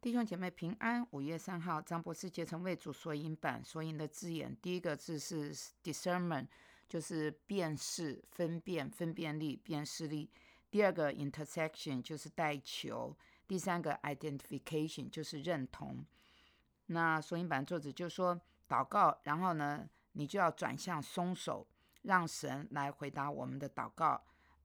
弟兄姐妹平安。5月3号，张博士结成为主索引版所引的字眼，第一个字是 discernment， 就是辨识、分辨力、辨识力。第二个 intersection 就是带球。第三个 identification 就是认同。那索引版作者就说祷告，然后呢你就要转向松手，让神来回答我们的祷告。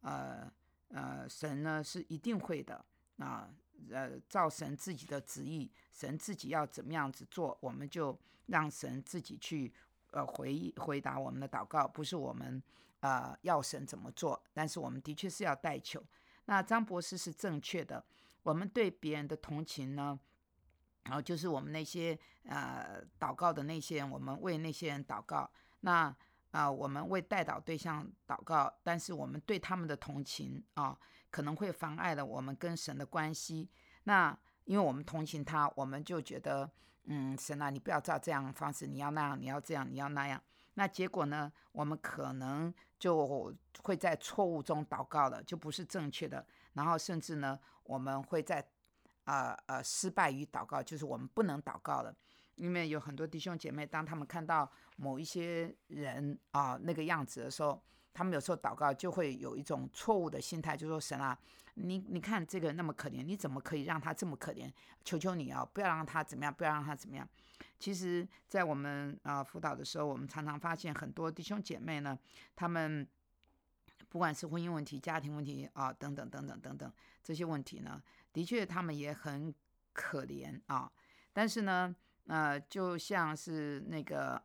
神呢是一定会的照神自己的旨意，神自己要怎么样子做，我们就让神自己去回答我们的祷告，不是我们要神怎么做，但是我们的确是要代求。那张博士是正确的，我们对别人的同情呢，就是我们那些祷告的那些人，我们为那些人祷告，那我们为代祷对象祷告，但是我们对他们的同情可能会妨碍了我们跟神的关系。那因为我们同情他，我们就觉得神啊，你不要照这样的方式，你要那样，你要这样，你要那样。那结果呢，我们可能就会在错误中祷告了，就不是正确的，然后甚至呢我们会在失败于祷告，就是我们不能祷告了。因为有很多弟兄姐妹，当他们看到某一些人那个样子的时候，他们有时候祷告就会有一种错误的心态，就说神啊，你看这个人那么可怜，你怎么可以让他这么可怜？求求你不要让他怎么样，不要让他怎么样。其实在我们辅导的时候，我们常常发现很多弟兄姐妹呢，他们不管是婚姻问题、家庭问题等等等等等等这些问题呢，的确他们也很可怜但是呢就像是那个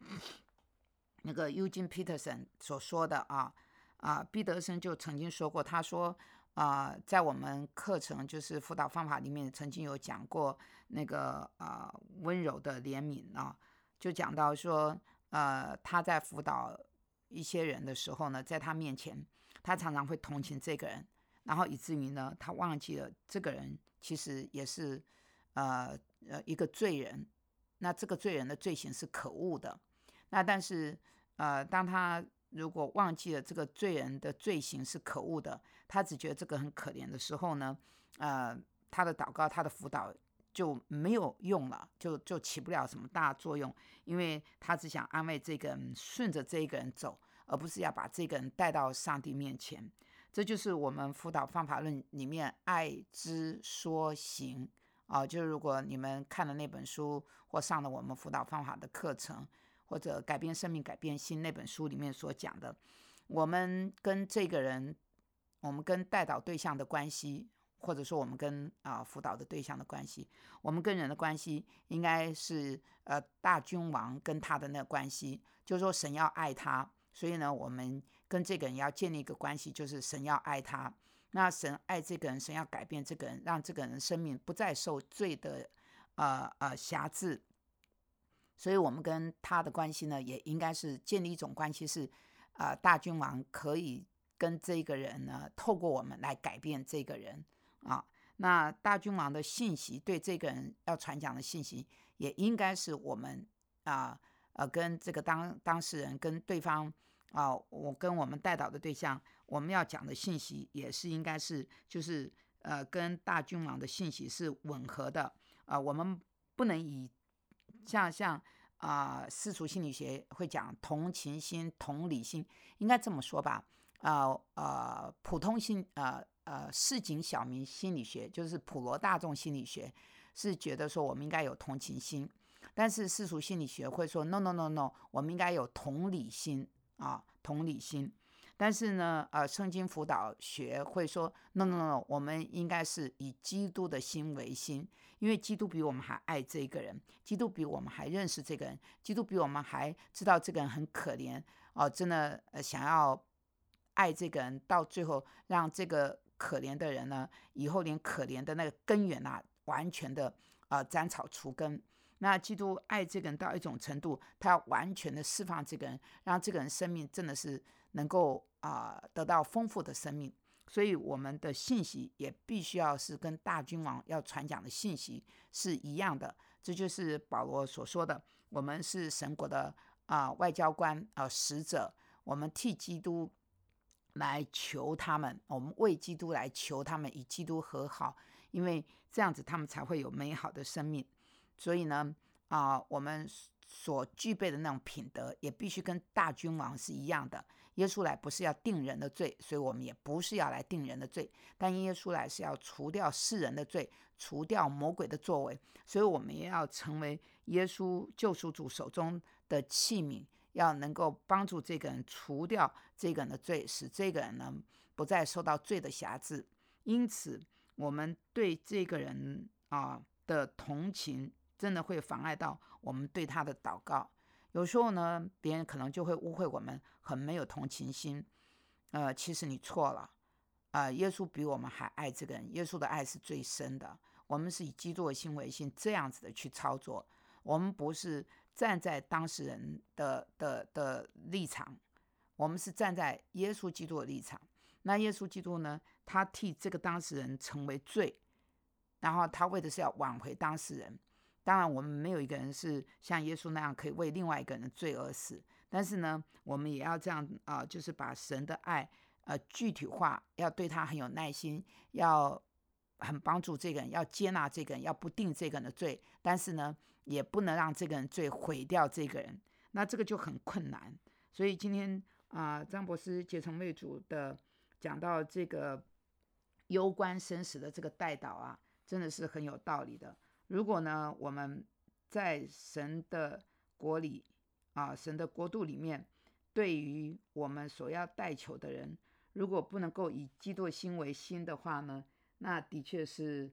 Eugene Peterson 所说的毕德生就曾经说过，他说在我们课程就是辅导方法里面曾经有讲过那个温柔的怜悯就讲到说他在辅导一些人的时候呢，在他面前他常常会同情这个人，然后以至于呢他忘记了这个人其实也是一个罪人，那这个罪人的罪行是可恶的。那但是当他如果忘记了这个罪人的罪行是可恶的，他只觉得这个很可怜的时候呢他的祷告他的辅导就没有用了，就起不了什么大作用，因为他只想安慰这个人，顺着这个人走，而不是要把这个人带到上帝面前。这就是我们辅导方法论里面爱之说行就是如果你们看了那本书或上了我们辅导方法的课程，或者改变生命改变心那本书里面所讲的，我们跟这个人，我们跟代祷对象的关系，或者说我们跟辅导的对象的关系，我们跟人的关系应该是大君王跟他的那个关系，就是说神要爱他，所以呢我们跟这个人要建立一个关系，就是神要爱他，那神爱这个人，神要改变这个人，让这个人生命不再受罪的辖制。所以我们跟他的关系呢，也应该是建立一种关系是大君王可以跟这个人呢，透过我们来改变这个人那大君王的信息，对这个人要传讲的信息，也应该是我们跟这个当事人跟对方我跟我们带导的对象，我们要讲的信息也是应该是就是跟大君王的信息是吻合的我们不能以像世俗心理学会讲同情心、同理心，应该这么说吧普通心市井小民心理学，就是普罗大众心理学，是觉得说我们应该有同情心，但是世俗心理学会说 no no no no， 我们应该有同理心同理心。但是呢圣经辅导学会说 no no no， 我们应该是以基督的心为心，因为基督比我们还爱这个人，基督比我们还认识这个人，基督比我们还知道这个人很可怜真的想要爱这个人，到最后让这个可怜的人呢，以后连可怜的那个根源完全的斩草除根。那基督爱这个人到一种程度，他要完全的释放这个人，让这个人生命真的是能够得到丰富的生命。所以我们的信息也必须要是跟大君王要传讲的信息是一样的。这就是保罗所说的，我们是神国的外交官使者，我们替基督来求他们，我们为基督来求他们，与基督和好， 因为这样子他们才会有美好的生命。所以呢，我们所具备的那种品德也必须跟大君王是一样的。耶稣来不是要定人的罪，所以我们也不是要来定人的罪，但耶稣来是要除掉世人的罪，除掉魔鬼的作为，所以我们也要成为耶稣救赎主手中的器皿，要能够帮助这个人除掉这个人的罪，使这个人呢不再受到罪的辖制。因此我们对这个人的同情真的会妨碍到我们对他的祷告。有时候呢，别人可能就会误会我们很没有同情心。其实你错了。耶稣比我们还爱这个人，耶稣的爱是最深的。我们是以基督的心为心，这样子的去操作。我们不是站在当事人的立场，我们是站在耶稣基督的立场。那耶稣基督呢，他替这个当事人成为罪，然后他为的是要挽回当事人。当然我们没有一个人是像耶稣那样可以为另外一个人的罪而死，但是呢，我们也要这样就是把神的爱具体化，要对他很有耐心，要很帮助这个人，要接纳这个人，要不定这个人的罪，但是呢，也不能让这个人罪毁掉这个人，那这个就很困难。所以今天张博士竭诚为主的讲到这个攸关生死的这个代祷真的是很有道理的。如果呢，我们在神的国里神的国度里面，对于我们所要代求的人，如果不能够以基督的心为心的话呢，那的确是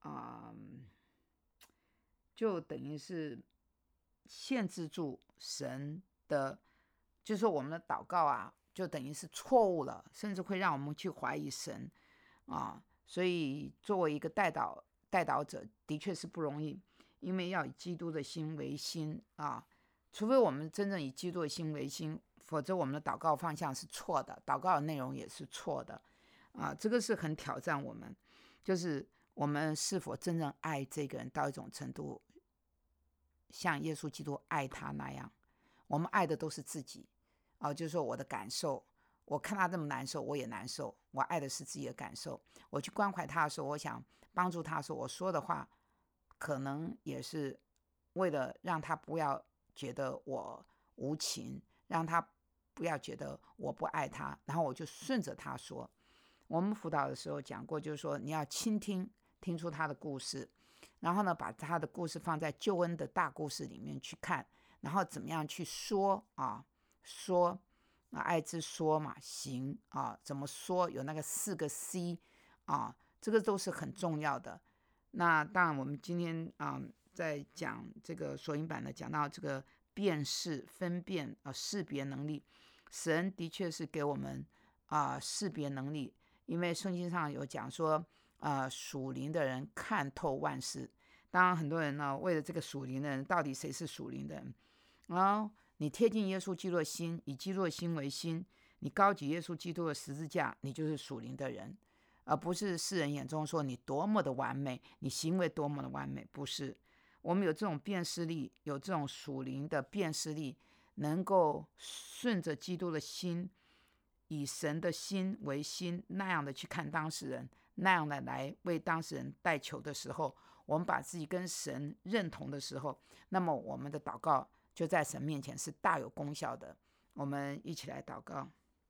就等于是限制住神的，就是说我们的祷告就等于是错误了，甚至会让我们去怀疑神所以作为一个代祷者的确是不容易，因为要以基督的心为心除非我们真正以基督的心为心，否则我们的祷告方向是错的，祷告的内容也是错的这个是很挑战我们，就是我们是否真正爱这个人到一种程度，像耶稣基督爱他那样。我们爱的都是自己就是说我的感受，我看他这么难受我也难受，我爱的是自己的感受。我去关怀他的时候，我想帮助他的时候，我说的话可能也是为了让他不要觉得我无情，让他不要觉得我不爱他，然后我就顺着他说。我们辅导的时候讲过，就是说你要倾听，听出他的故事，然后呢把他的故事放在救恩的大故事里面去看，然后怎么样去说说爱之说嘛，行怎么说，有那个4个 C 这个都是很重要的。那当然我们今天在讲这个索引版的，讲到这个辨识分辨识别能力，神的确是给我们识别能力，因为圣经上有讲说属灵的人看透万事。当然很多人呢为了这个属灵的人，到底谁是属灵的人你贴近耶稣基督的心，以基督的心为心，你高举耶稣基督的十字架，你就是属灵的人，而不是世人眼中说你多么的完美，你行为多么的完美。不是，我们有这种辨识力，有这种属灵的辨识力，能够顺着基督的心，以神的心为心，那样的去看当事人，那样的来为当事人代求的时候，我们把自己跟神认同的时候，那么我们的祷告就在神面前是大有功效的。我们一起来祷告。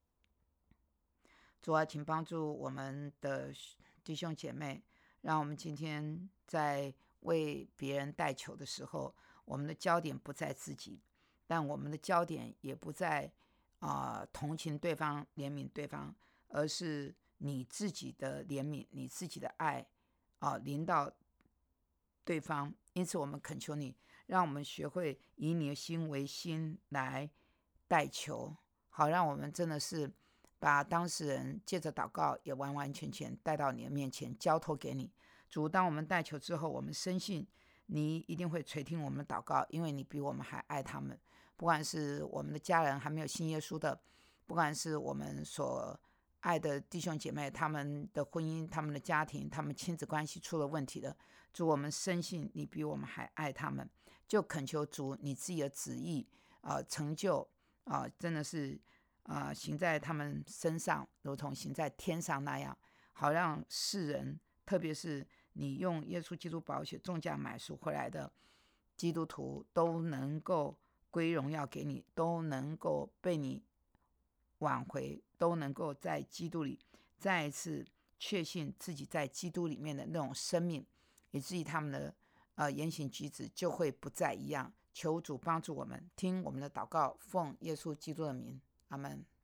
主请帮助我们的弟兄姐妹，让我们今天在为别人代求的时候，我们的焦点不在自己，但我们的焦点也不在同情对方怜悯对方，而是你自己的怜悯，你自己的爱临到对方。因此我们恳求你，让我们学会以你的心为心来代求，好让我们真的是把当事人借着祷告也完完全全带到你的面前，交托给你。主，当我们代求之后，我们深信你一定会垂听我们的祷告，因为你比我们还爱他们。不管是我们的家人还没有信耶稣的，不管是我们所爱的弟兄姐妹，他们的婚姻、他们的家庭、他们亲子关系出了问题的，主，我们深信你比我们还爱他们，就恳求主你自己的旨意成就真的是行在他们身上，如同行在天上那样，好让世人，特别是你用耶稣基督宝血重价买赎回来的基督徒都能够归荣耀给你，都能够被你挽回，都能够在基督里再一次确信自己在基督里面的那种生命，以至于他们的言行举止就会不再一样。求主帮助我们，听我们的祷告，奉耶稣基督的名，阿们。